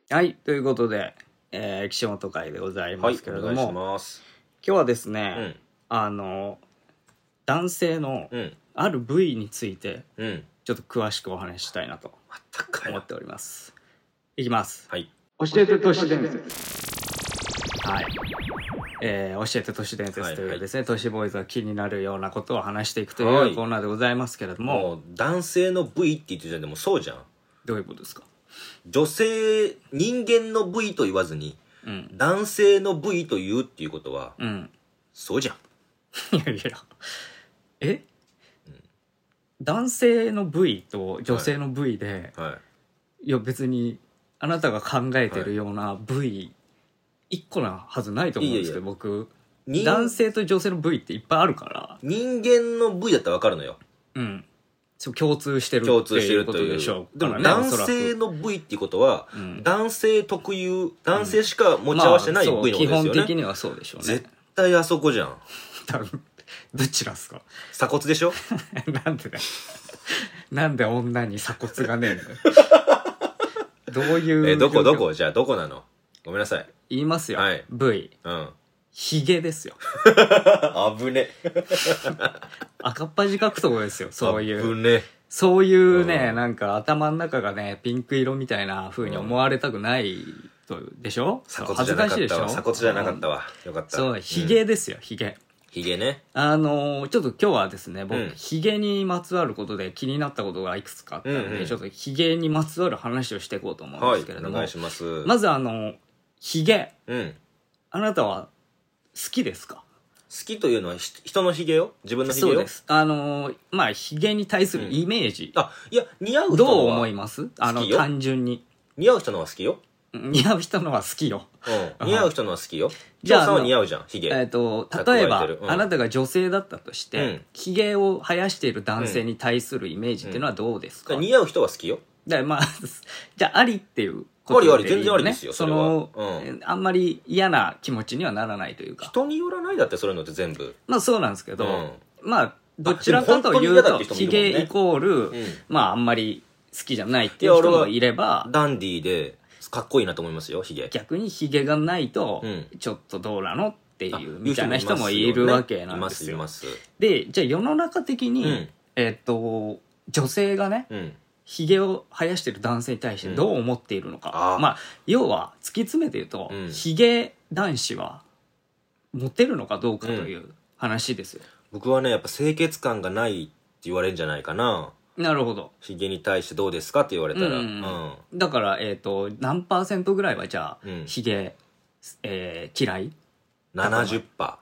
はい、ということで、岸本会でございますけれども、 はい、お願いします。 今日はですね、男性のある部位について、ちょっと詳しくお話ししたいなと思っております。いきます。 はい。 教えて都市伝説。はい。教えて都市伝説というですね、都市ボーイズが気になるようなことを話していくというコーナーでございますけれども、 もう男性の部位って言ってるじゃん。でもそうじゃん。 どういうことですか？ 女性、人間の部位と言わずに、男性の部位と言うっていうことは、そうじゃん。 いやいや、男性の部位と女性の部位で、いや別にあなたが考えてるような部位一個なはずないと思うんですけど、僕男性と女性の部位っていっぱいあるから。 人間の部位だったら分かるのよ。 共通してるっていうことでしょうからね。 でも男性の部位っていうことは、男性特有、男性しか持ち合わせてない部位のことですよね。 基本的にはそうでしょうね。 絶対あそこじゃん。 多分どちらっすか？ 鎖骨でしょ？ なんでだよ。なんで女に鎖骨がねえんだよ。どういうどこじゃあどこなの？ごめんなさい。 言いますよ。部位。ヒゲですよ。 危ね。 赤っ恥かくとこですよ。そういう。 危ね。 そういうね、なんか頭の中がね、ピンク色みたいな風に思われたくないとでしょ？ 鎖骨じゃなかったわ。鎖骨じゃなかったわ。よかった。 そう、ヒゲですよ、ヒゲ。 ヒゲね。 ちょっと今日はですね、僕、ヒゲにまつわることで気になったことがいくつかあったので、ちょっとヒゲにまつわる話をしていこうと思うんですけれども、 お願いします。 まずヒゲ、あなたは好きですか？ 好きというのは人のヒゲよ？自分のヒゲよ？ そうです。まあ、ヒゲに対するイメージ。 いや、似合う人のはどう思います？単純に。 似合う人のは好きよ。 似合う人のは好きよ。 似合う人のは好きよ。じゃあ、さんは似合うじゃん、ヒゲ。 例えば、あなたが女性だったとして、ヒゲを生やしている男性に対するイメージっていうのはどうですか？ 似合う人は好きよ。 まあ、じゃあ、ありっていうことで、あり、全然ありですよ、それは。 あんまり嫌な気持ちにはならないというか。 人によらないだって、そういうのって全部。 まあ、そうなんですけど、まあ、どちらかというと、ヒゲイコール、まあ、あんまり好きじゃないっていう人もいれば、 ダンディーで、かっこいいなと思いますよ、ヒゲ。 逆にヒゲがないと、ちょっどうなのっていうみたいな人もいるわけなんですよ。で、じゃあ世の中的に、女性がね、ヒゲを生やしてる男性に対してどう思っているのか。まあ、要は突き詰めて言うと、ヒゲ男子はモテるのかどうかという話ですよ。 僕はね、やっぱ清潔感がないって言われるんじゃないかな。 なるほど。 ヒゲに対してどうですかって言われたら。 だから、何%ぐらいはじゃあ、ヒゲ、嫌い ?70%。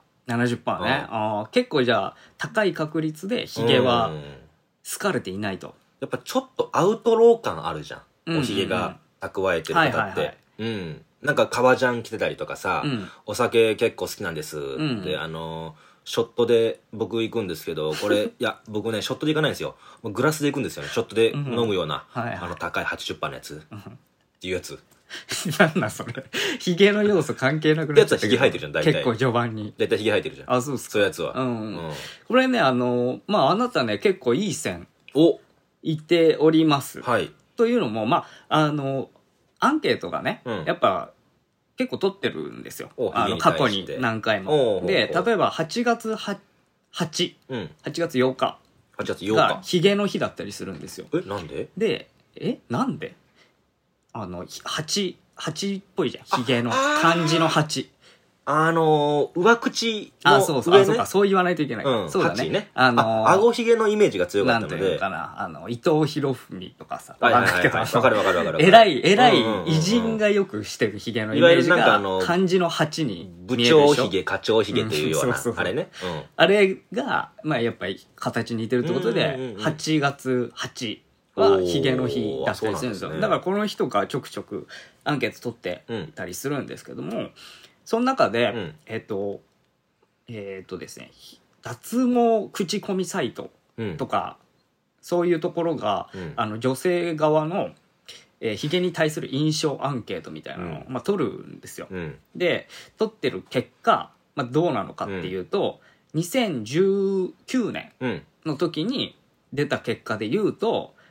70%ね。結構じゃあ、高い確率でヒゲは好かれていないと。 やっぱちょっとアウトロー感あるじゃん。おヒゲが蓄えてる方って。なんか革ジャン着てたりとかさ、お酒結構好きなんです。で、ショットで僕行くんですけど、これ、いや、僕ね、ショットで行かないんですよ。もうグラスで行くんですよね。ショットで飲むような、高い 80% のやつ。っていうやつ。 なんだそれ。ヒゲの要素関係なくなっちゃった。 やつはヒゲ生えてるじゃん、大体。 結構序盤に。 大体ヒゲ生えてるじゃん。 あ、そうっすか。 そういうやつは。 これね、まあ、あなたね、結構いい線。 お言っております。 はい。 というのも、まあ、アンケートがね、やっぱ、結構取ってるんですよ。過去に何回も。で、例えば8月8月8日がヒゲの日だったりするんですよ。 なんで？ で、なんで8っぽいじゃん。ヒゲの漢字の8。 上口のそうか、そう言わないといけない。そうだね。 顎ひげのイメージが強かったので。 なんていうかな、伊藤博文とかさ。 わかる。 偉い偉人がよくしてるひげのイメージが、漢字の8に部長ひげ、課長ひげというような、あれね。 あれが、まあやっぱり形に似てるってことで、8月8はヒゲの日だったりするんですよ。だからこの人がちょくちょくアンケート取ってたりするんですけども、その中で、ですね、脱毛口コミサイトとか、そういうところが、女性側の、ヒゲに対する印象アンケートみたいなのを、まあ、取るんですよ。で、取ってる結果、まあ、どうなのかっていうと、2019年の時に出た結果で言うと、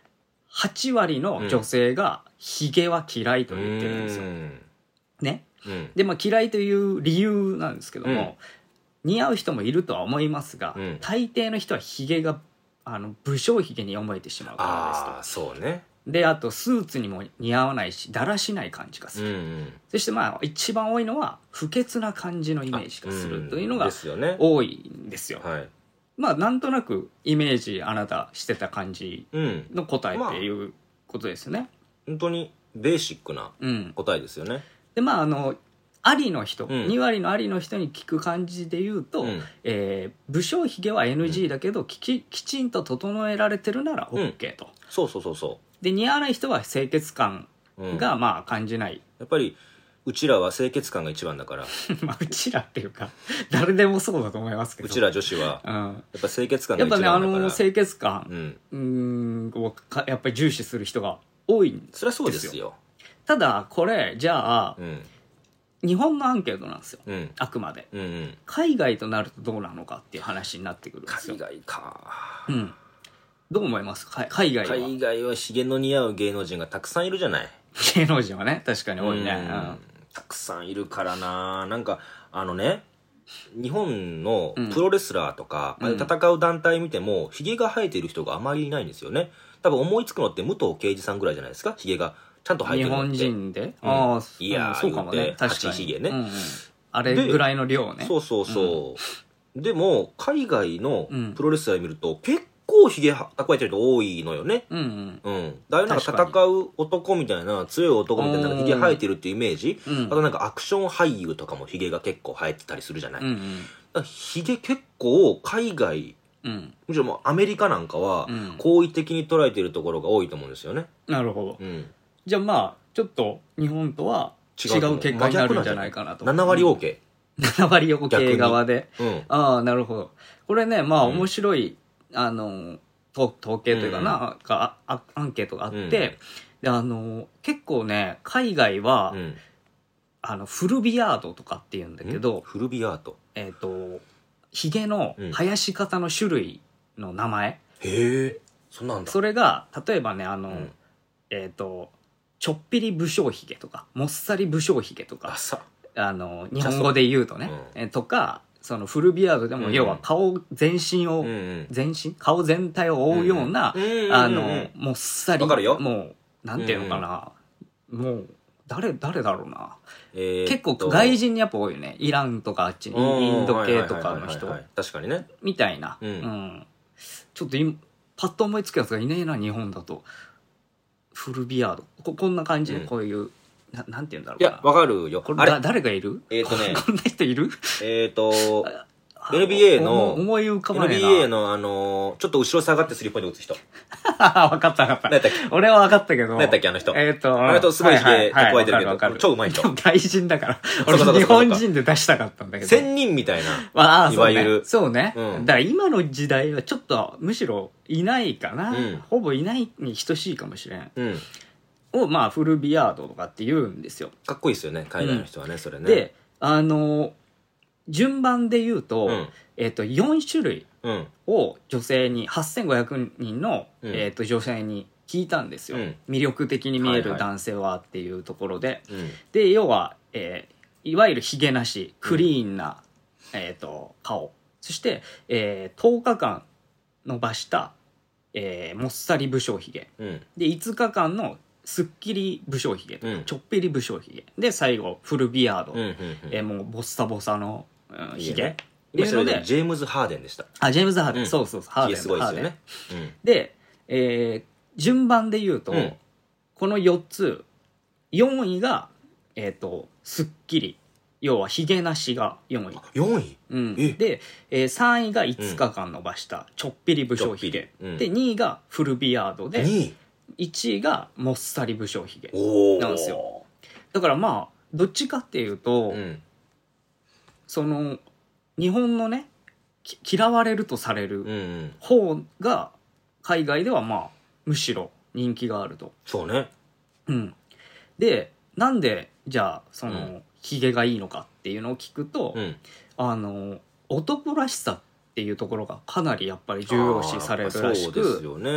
8割の女性がヒゲは嫌いと言ってるんですよ。ね。で、まあ嫌いという理由なんですけども、似合う人もいるとは思いますが、大抵の人はヒゲが武将髭に思えてしまうからですと。 そうね。 で、あとスーツにも似合わないし、だらしない感じがする。そしてまあ一番多いのは不潔な感じのイメージがするというのが多いんですよ。まあなんとなくイメージあなたしてた感じの答えっていうことですよね。 本当にベーシックな答えですよね。 でまあありの人、2割のありの人に聞く感じで言うと、武将髭は NG だけど、きちんと整えられてるなら OK と。 そうで似合わない人は清潔感がまあ感じない。 やっぱりうちらは清潔感が一番だからまあうちらっていうか誰でもそうだと思いますけど、 うちら女子はやっぱ清潔感が一番だから、 やっぱね清潔感をやっぱり重視する人が多いんですよ。 そりゃそうですよ。 ただこれじゃあ、日本のアンケートなんですよ、あくまで、海外となるとどうなのかっていう話になってくるんですよ。 海外か、 どう思いますか？海外は。 海外はひげの似合う芸能人がたくさんいるじゃない。 芸能人はね確かに多いね、 たくさんいるからな。なんか日本のプロレスラーとか、戦う団体見てもひげが生えている人があまりいないんですよね。多分思いつくのって武藤敬司さんぐらいじゃないですか、ひげがちゃんと生えてるのって。 日本人で、 いやー、 そうかもね、確かにひげね、 あれぐらいの量ね。 そう、でも海外のプロレスラー見ると結構ひげ蓄えてる人多いのよね。だいぶなんか戦う男みたいな、強い男みたいなひげ生えてるっていうイメージ、あとなんかアクション俳優とかもひげが結構生えてたりするじゃない。ひげ結構海外、むしろもうアメリカなんかは好意的に捉えてるところが多いと思うんですよね。 なるほど。じゃあまあちょっと日本とは違う結果になるんじゃないかなと。 7割 OK。 7割 OK 側で。ああ、なるほど。これね、まあ面白い、統計というかな、アンケートがあって、で結構ね、海外は、フルビアードとかっていうんだけど、 フルビアードヒゲの生やし方の種類の名前。 へえ、そんなんだ。 それが、例えばね、ちょっぴり武将髭とか、もっさり武将髭とか、日本語で言うとね、とか、そのフルビアードでも要は顔全身を、顔全体を覆うような、もっさり、もう、なんていうのかな、もう、誰だろうな。結構外人にやっぱ多いよね。イランとかあっちに、インド系とかの人。 確かにね。 みたいな。ちょっと今、パッと思いつくやつがいねえな、日本だと。フルビアード。こんな感じで、こういう、なんて言うんだろうな。 いや、わかるよ。 あれ誰がいる？こんな人いる ？NBA の、 思い浮かばないな。 NBA のちょっと後ろ下がってスリーポイント打つ人。 わかった。俺はわかったけど。 何やったっけあの人。すごいひげ蓄えてるけど、超うまい人。 外人だから。俺日本人で出したかったんだけど。 仙人みたいな。いわゆる。 そうね。だから今の時代はちょっと、むしろいないかな。ほぼいないに等しいかもしれん。を、まあ、フルビアードとかって言うんですよ。 かっこいいですよね、海外の人はね、それね。 で、順番で言うと、4種類を女性に、8500人の、女性に聞いたんですよ。魅力的に見える男性はっていうところで。で、要は、いわゆるヒゲなし、クリーンな、顔。そして、10日間伸ばした、もっさり武将ヒゲ。で、5日間のすっきり武将髭とか、ちょっぴり武将髭で最後フルビアード、もうボッサボサの髭今それでジェームズ・ハーデンでした。 ジェームズ・ハーデン、そうハーデンすごいですよね。 で、順番で言うと、この4つ4位がすっきり、要は髭なしが4位。 4位、 で、3位が5日間伸ばしたちょっぴり武将髭、で2位がフルビアードで1位がもっさり武将髭なんですよ。だからまあどっちかっていうと、その日本のね嫌われるとされる方が海外ではまあむしろ人気があると。 そうね。 でなんでじゃあその髭がいいのかっていうのを聞くと、男らしさっていうところがかなりやっぱり重要視されるらしく、 そうですよね。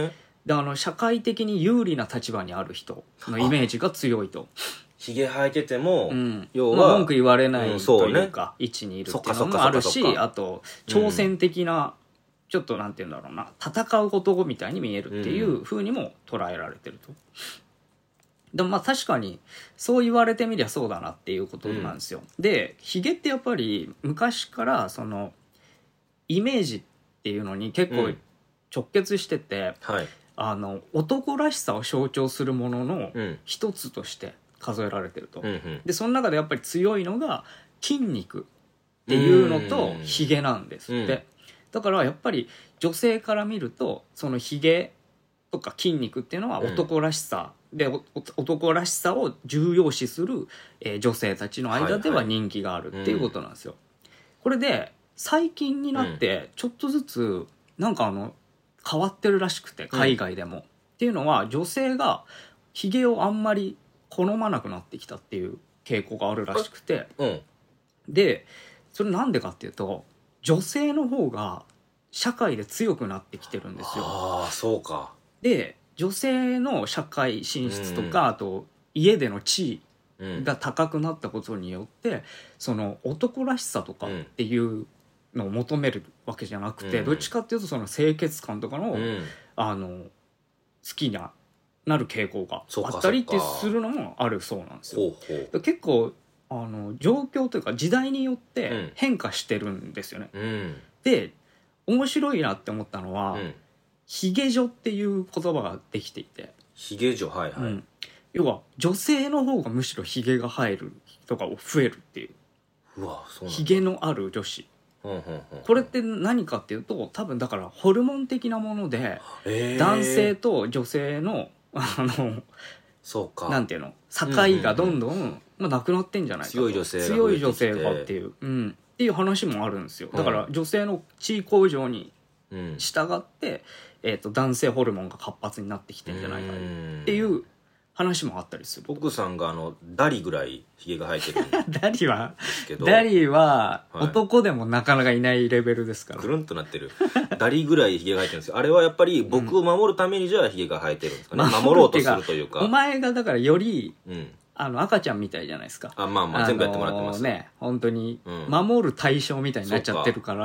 で社会的に有利な立場にある人のイメージが強いと。 ひげ生えてても、 要は、文句言われないというか、位置にいるっていうのもあるし、あと挑戦的な、ちょっとなんて言うんだろうな、戦う男みたいに見えるっていう風にも捉えられてると。でもまあ確かにそう言われてみりゃそうだなっていうことなんですよ。でひげってやっぱり昔からそのイメージっていうのに結構直結してて、 はい、 男らしさを象徴するものの一つとして数えられてると。でその中でやっぱり強いのが筋肉っていうのとひげなんですって。だからやっぱり女性から見るとそのひげとか筋肉っていうのは男らしさで、男らしさを重要視する、女性たちの間では人気があるっていうことなんですよ。これで最近になってちょっとずつなんか変わってるらしくて、海外でも、っていうのは女性がひげをあんまり好まなくなってきたっていう傾向があるらしくて、でそれなんでかっていうと女性の方が社会で強くなってきてるんですよ。 ああそうか。 で女性の社会進出とか、あと家での地位が高くなったことによって、その男らしさとかっていうのを求めるわけじゃなくて、どっちかっていうとその清潔感とかの、好きなる傾向があったりってするのもあるそうなんですよ。結構状況というか時代によって変化してるんですよね。で面白いなって思ったのは、ひげ女っていう言葉ができていて、 ひげ女、はいはい、 要は女性の方がむしろひげが生える人が増えるっていう。 うわ、そうなんだ。 ひげのある女子、これって何かっていうと、多分だからホルモン的なもので、男性と女性のそうか、 なんていうの、境がどんどん、なくなってんじゃないかと。 強い女性がっていう、っていう話もあるんですよ。だから女性の地位向上に従って、男性ホルモンが活発になってきてんじゃないかっていう話もあったりする。 奥さんがダリぐらいひげが生えてるんダリは男でもなかなかいないレベルですから。 くるんとなってるダリぐらいひげが生えてるんですよ。あれはやっぱり僕を守るためにじゃあひげが生えてるんですかね。守ろうとするというか、 お前がだからより、赤ちゃんみたいじゃないですか。 全部やってもらってますね。本当に守る対象みたいになっちゃってるから、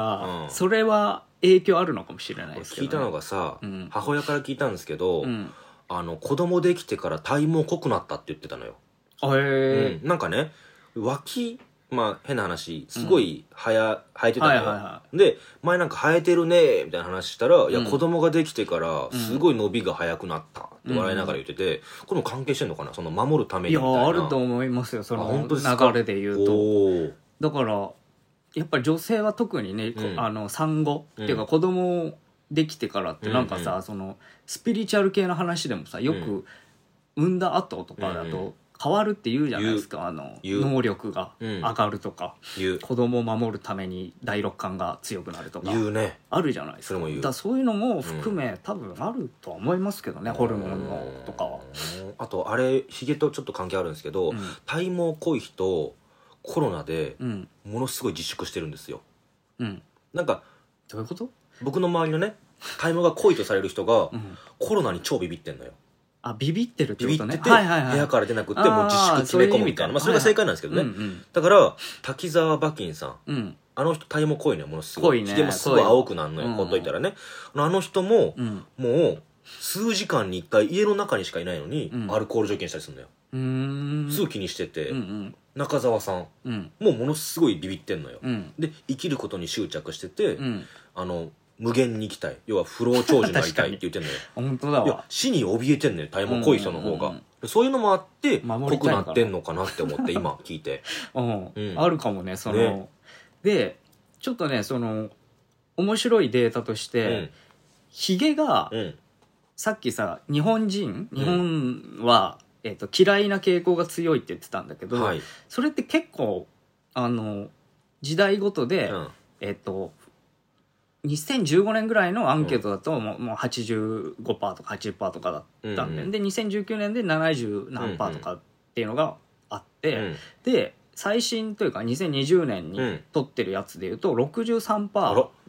それは影響あるのかもしれないですけど、ね、 聞いたのがさ、母親から聞いたんですけど、子供できてから体毛濃くなったって言ってたのよ。なんかね、脇、変な話すごい生えてたのよ。で前なんか生えてるねみたいな話したら、いや子供ができてからすごい伸びが早くなったって笑いながら言ってて、これも関係してんのかな、その守るためにみたいな。 いやあると思いますよ、その流れで言うと。だからやっぱり女性は特にね、産後っていうか子供できてからってなんかさ、そのスピリチュアル系の話でもさ、よく産んだ後とかだと変わるって言うじゃないですか。能力が上がるとか、子供を守るために第六感が強くなるとかあるじゃないですか。だからそういうのも含め、多分あるとは思いますけどね、ホルモンのとかは。 あとあれヒゲとちょっと関係あるんですけど、体毛濃い人コロナでものすごい自粛してるんですよ。なんかどういうこと？ 僕の周りのね、体毛が濃いとされる人がコロナに超ビビってんのよ。 ビビってるってことね。 ビビってて部屋から出なくってもう自粛詰め込むみたいな、それが正解なんですけどね。だから滝沢馬琴さん、あの人体毛濃いのよ、ものすごい。ひげもすごい青くなるのよ、ほっといたらね。あの人ももう数時間に1回家の中にしかいないのにアルコール除菌したりするのよ。すぐ気にしてて。中澤さんもものすごいビビってんのよ。で生きることに執着してて、無限に生きたい、要は不老長寿になりたいって言ってんのよ。 本当だわ。 いや死に怯えてんのよ、体毛濃い人の方が。そういうのもあって濃くなってんのかなって思って今聞いてあるかもね、そのでちょっとね、その面白いデータとしてヒゲがさっきさ、日本は嫌いな傾向が強いって言ってたんだけど、それって結構時代ごとで2015年ぐらいのアンケートだともう 85% とか 80% とかだったんで、で2019年で70何%とかっていうのがあって、で最新というか2020年に撮ってるやつでいうと 63%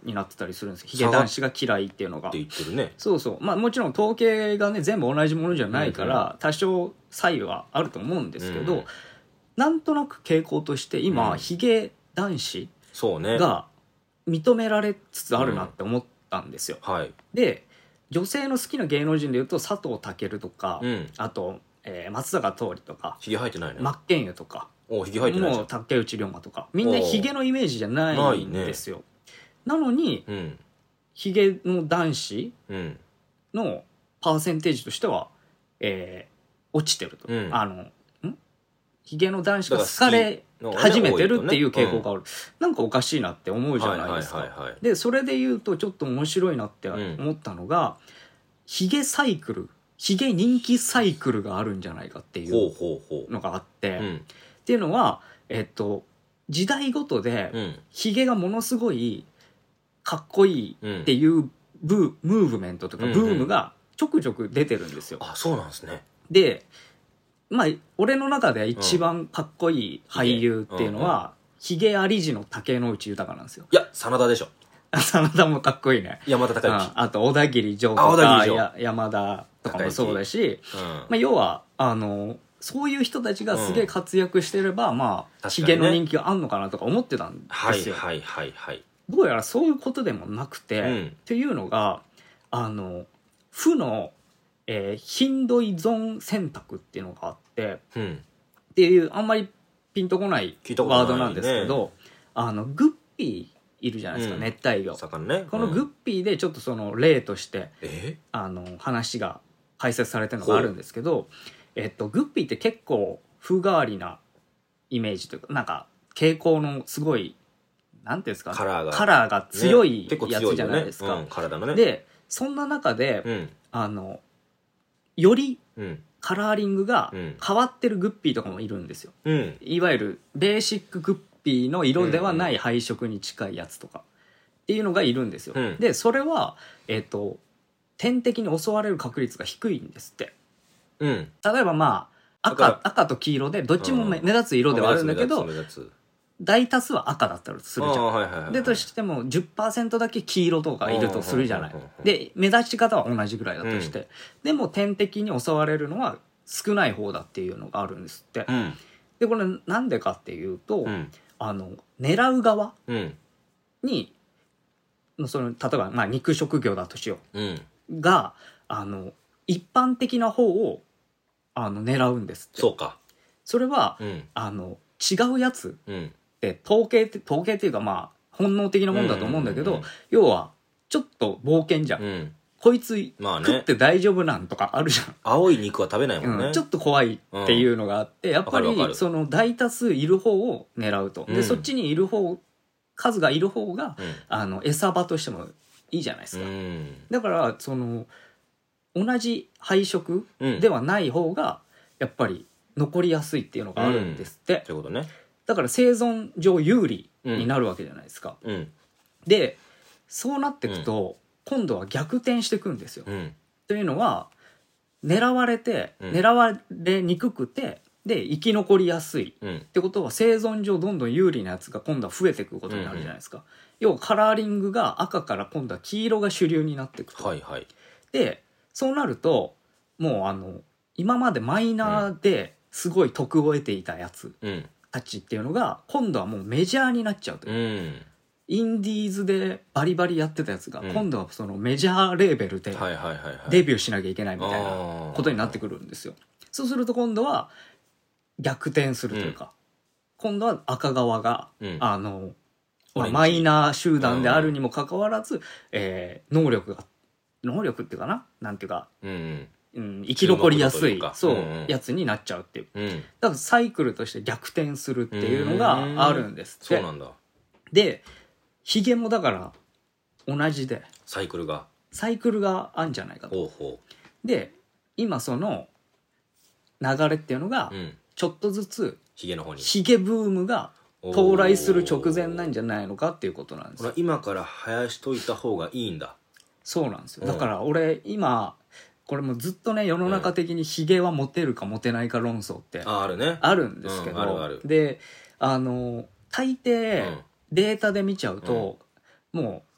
になってたりするんですよ。ヒゲ男子が嫌いっていうのが。 って言ってるね。 そうそう。まあもちろん統計がね全部同じものじゃないから、多少差異はあると思うんですけど、なんとなく傾向として今、ヒゲ男子が認められつつあるなって思ったんですよ。 はい。 で、女性の好きな芸能人でいうと佐藤健とか、あと、松坂桃李とか、 ヒゲ生えてないね。 真剣佑とか、 ヒゲ生えてないじゃん。 もう竹内涼真とか、みんなヒゲのイメージじゃないんですよ。なのに、ヒゲの男子のパーセンテージとしては、落ちてると。ヒゲの男子が好かれ始めてるっていう傾向がある。なんかおかしいなって思うじゃないですか。で、それで言うとちょっと面白いなって思ったのが、ヒゲサイクル、ヒゲ人気サイクルがあるんじゃないかっていうのがあって、っていうのは、時代ごとでヒゲがものすごいかっこいいっていうムーブメントとかブームがちょくちょく出てるんですよ。 あ、そうなんですね。 で、まあ俺の中で一番かっこいい俳優っていうのは、ヒゲありじの竹野内豊なんですよ。 いや、真田でしょ。 真田もかっこいいね。 山田孝之。 あと小田切城とか山田とかもそうだし、まあ要はそういう人たちがすげえ活躍してれば、まあヒゲの人気があんのかなとか思ってたんですよ。どうやらそういうことでもなくて、っていうのが負の頻度依存選択っていうのがあって、っていうあんまりピンとこないワードなんですけど、グッピーいるじゃないですか、熱帯魚。このグッピーでちょっとその例として話が解説されてるのがあるんですけど、グッピーって結構風変わりなイメージというか、なんか傾向のすごいなんていうんですか、カラーが強いやつじゃないですか。でそんな中で、よりカラーリングが変わってるグッピーとかもいるんですよ。いわゆるベーシックグッピーの色ではない配色に近いやつとかっていうのがいるんですよ。でそれは天敵に襲われる確率が低いんですって。例えばまあ赤と黄色でどっちも目立つ色ではあるんだけど、大多数は赤だったりするじゃん。でとしても 10% だけ黄色とかいるとするじゃない。で目立ち方は同じぐらいだとして、でも天敵に襲われるのは少ない方だっていうのがあるんですって。でこれなんでかっていうと、狙う側にその例えばまあ肉食魚だとしよう、が一般的な方を狙うんですって。 そうか。 それは、違うやつって統計っていうかまあ本能的なもんだと思うんだけど、要はちょっと冒険じゃん。こいつ食って大丈夫なんとかあるじゃん。 青い肉は食べないもんね。 ちょっと怖いっていうのがあって、やっぱりその大多数いる方を狙うと。でそっちにいる方、数がいる方が餌場としてもいいじゃないですか。だからその同じ配色ではない方がやっぱり残りやすいっていうのがあるんですって。 ということね。 だから生存上有利になるわけじゃないですか。でそうなっていくと、今度は逆転していくんですよ。というのは狙われにくくてで生き残りやすいってことは、生存上どんどん有利なやつが今度は増えていくことになるじゃないですか。要はカラーリングが赤から今度は黄色が主流になっていくと。でそうなるともう今までマイナーですごい得を得ていたやつたちっていうのが今度はもうメジャーになっちゃうという、インディーズでバリバリやってたやつが今度はそのメジャーレーベルでデビューしなきゃいけないみたいなことになってくるんですよ。そうすると今度は逆転するというか、今度は赤側がマイナー集団であるにもかかわらず能力っていうかな、なんていうか生き残りやすいやつになっちゃうっていう、だからサイクルとして逆転するっていうのがあるんですって。 そうなんだ。 でヒゲもだから同じでサイクルがあるんじゃないかと。で今その流れっていうのがちょっとずつヒゲブームが到来する直前なんじゃないのかっていうことなんですよ。 今から生やしといた方がいいんだ。 そうなんですよ。だから俺今これもずっとね世の中的にヒゲはモテるかモテないか論争ってあるんですけど、で大抵データで見ちゃうと、も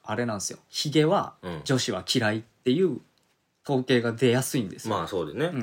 あれなんですよ、ヒゲは女子は嫌いっていう統計が出やすいんですよ。 まあそうでね、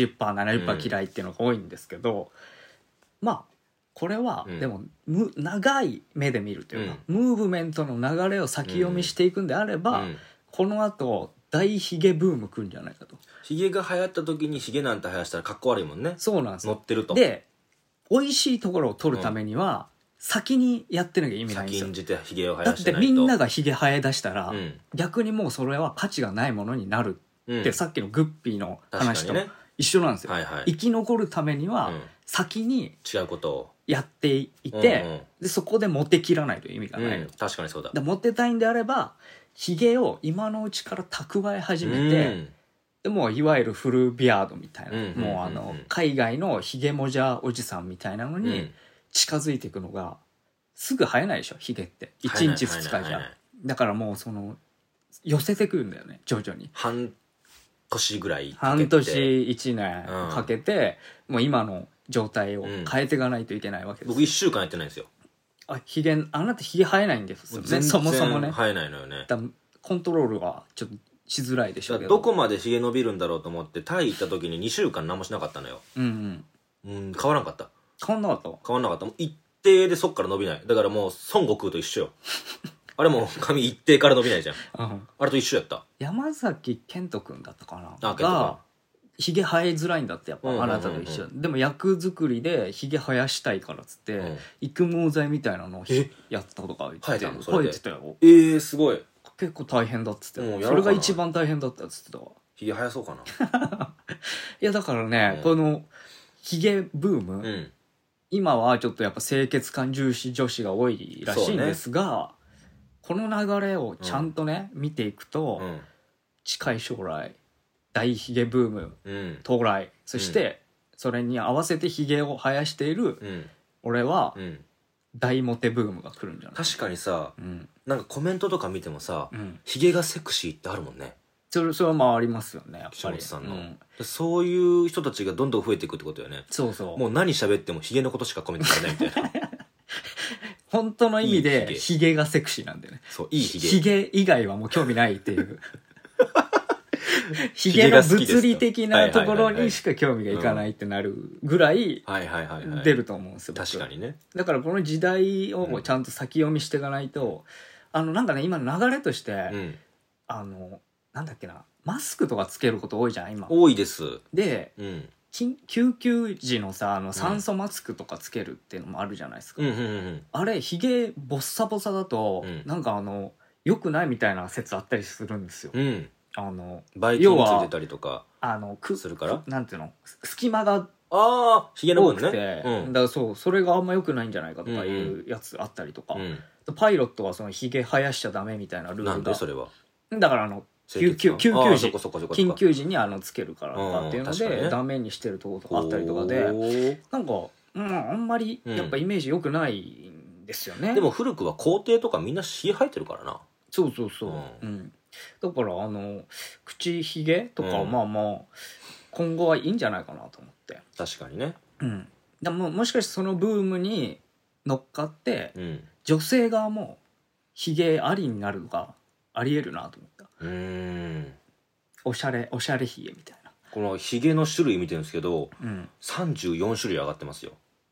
80%、70% 嫌いっていうのが多いんですけど、まあこれは、でも長い目で見るというか、ムーブメントの流れを先読みしていくんであれば、この後大ヒゲブーム来るんじゃないかと。 ヒゲが流行った時にヒゲなんて生やしたらかっこ悪いもんね。 そうなんですよ。 乗ってると。 で美味しいところを取るためには、先にやってなきゃ意味ないんですよ。 先んじてヒゲを生だやしてないと。 ってみんながヒゲ生え出したら、逆にもうそれは価値がないものになるって、さっきのグッピーの話と一緒なんですよ。生き残るためには、先に違うことをやっていて、でそこでモテきらないという意味がない、 確かにそうだ。 でモテたいんであればヒゲを今のうちから蓄え始めて、でもいわゆるフルビアードみたいな、もう海外のヒゲモジャおじさんみたいなのに近づいていくのがすぐ生えないでしょ、ヒゲって1日2日じゃ。だからもうその寄せてくるんだよね、徐々に。 半年ぐらいかけて、 半年1年かけて、もう今の状態を変えていかないといけないわけです。 僕1週間やってないんですよ。 ヒゲ、あなたヒゲ生えないんですよね、そもそもね。 生えないのよね。 コントロールがちょっとしづらいでしょうけど。 どこまでヒゲ伸びるんだろうと思ってタイ行った時に2週間何もしなかったのよ。変わらんかった。 変わんなかった。 変わんなかった。もう一定でそっから伸びない。だからもう孫悟空と一緒よ。あれもう髪一定から伸びないじゃん。あれと一緒やった。 山崎賢人君だったかながヒゲ生えづらいんだって、やっぱあなたと一緒。でも役作りでヒゲ生やしたいからっつって、育毛剤みたいなのをやったことが生えてたの。 生えてたよ。 すごい。 結構大変だっつってた。それが一番大変だったっつってたわ。 ヒゲ生やそうかな。 いやだからね、このヒゲブーム、今はちょっとやっぱ清潔感重視女子が多いらしいんですが、この流れをちゃんとね、見ていくと、近い将来大ヒゲブーム到来、そしてそれに合わせてヒゲを生やしている俺は大モテブームが来るんじゃない。 確かにさ、なんかコメントとか見てもさ、ヒゲがセクシーってあるもんね。 それはまあありますよね、やっぱり。 岸本さんの、そういう人たちがどんどん増えていくってことよね。 そうそう。 もう何喋ってもヒゲのことしかコメントされないみたいな。 本当の意味でヒゲがセクシーなんだよね。 そう、いいヒゲ。 ヒゲ以外はもう興味ないっていう。ヒゲの物理的なところにしか興味がいかないってなるぐらい出ると思うんですよ。 確かにね。 だからこの時代をちゃんと先読みしていかないと、なんかね、今の流れとして、なんだっけな、マスクとかつけること多いじゃん今。 多いです。 で、救急時のさ、酸素マスクとかつけるっていうのもあるじゃないですか。あれヒゲボッサボサだと、なんか良くないみたいな説あったりするんですよ。 バイキンついてたりとかするから、 なんていうの、隙間がヒゲの多くて、だからそれがあんま良くないんじゃないかとかいうやつあったりとか、パイロットはそのヒゲ生やしちゃダメみたいなルールが。なんでそれは。だから救急時緊急時につけるからとかっていうのでダメにしてるところとかあったりとかで、なんかあんまりやっぱイメージ良くないんですよね。 でも古くは皇帝とかみんなヒゲ生えてるからな。 そうそうそう。だから口ひげとかまあまあ今後はいいんじゃないかなと思って。 確かにね。 でももしかしてそのブームに乗っかって、女性側もひげありになるのがありえるなと思った。おしゃれひげみたいな。 このひげの種類見てるんですけど、34種類上がってますよ。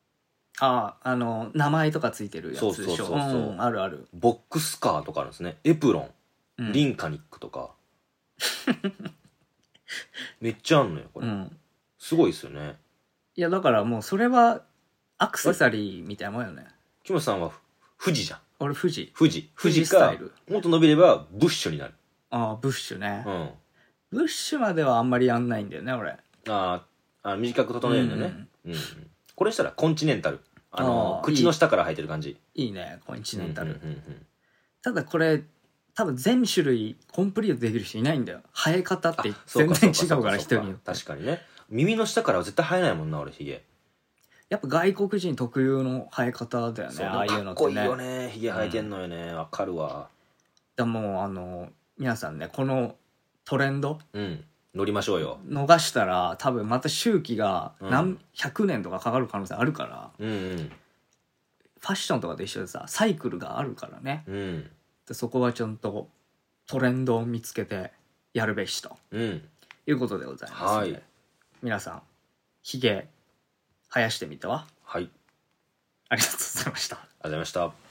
名前とかついてるやつでしょ。あるある。 ボックスカーとかあるんですね。エプロン、リンカニックとかめっちゃあんのよこれ。すごいですよね。 いやだからもうそれはアクセサリーみたいなもんよね。 キムさんは富士じゃん。 俺富士スタイル。もっと伸びればブッシュになる。 ブッシュね。ブッシュまではあんまりやんないんだよね俺。 短く整えるのね。これしたらコンチネンタル。口の下から生えてる感じ。 いいね、コンチネンタル。ただこれ多分全種類コンプリートできる人いないんだよ。生え方って全然違うから人によって。 確かにね。耳の下からは絶対生えないもんな俺ヒゲ。 やっぱ外国人特有の生え方だよね。ああいうのってね。 かっこいいよね。ヒゲ生えてんのよね。わかるわ。 もう皆さんね、このトレンド乗りましょうよ。 逃したら多分また周期が何100年とかかかる可能性あるから、ファッションとかと一緒でさ、サイクルがあるからね。 でそこはちゃんとトレンドを見つけてやるべしと、いうことでございますので、皆さんひげ生やしてみては。 はい、 ありがとうございました。 ありがとうございました。